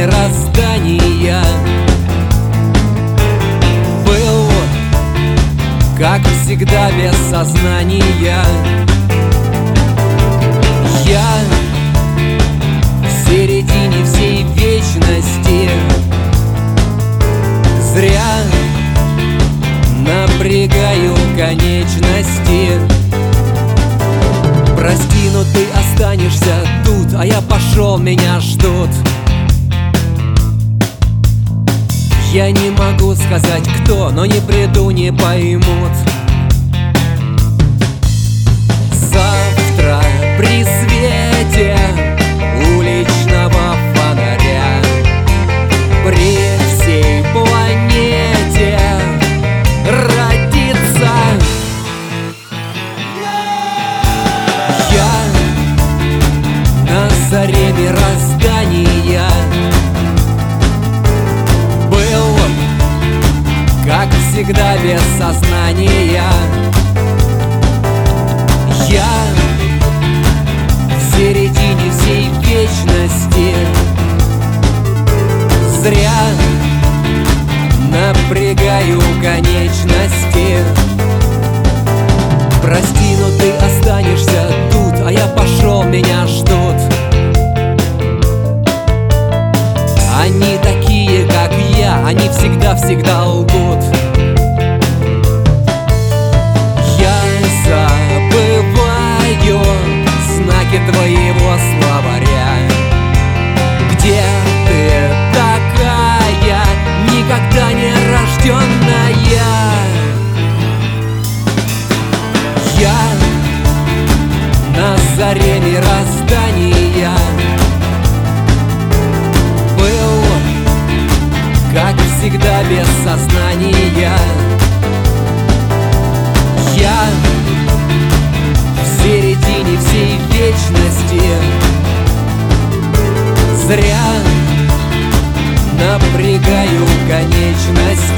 мироздания. Был, как всегда, без сознания. Я в середине всей вечности. Зря напрягаю конечности. Прости, но ты останешься тут, а я пошел, меня ждут. Я не могу сказать кто, но не приду, не поймут. Завтра при свете уличного фонаря при всей планете родится. Я на заре мироздания. Был, как всегда, без сознания. Я в середине всей вечности. Зря напрягаю конечности. Прости, но ты останешься тут, а я пошел, меня ждут. Они такие, как я, они всегда лгут. Я забываю знаки твоего словаря. Где ты такая, никогда не рожденная? Я на заре мироздания. Был, как всегда, без сознания. Я в середине всей вечности. Зря напрягаю конечности.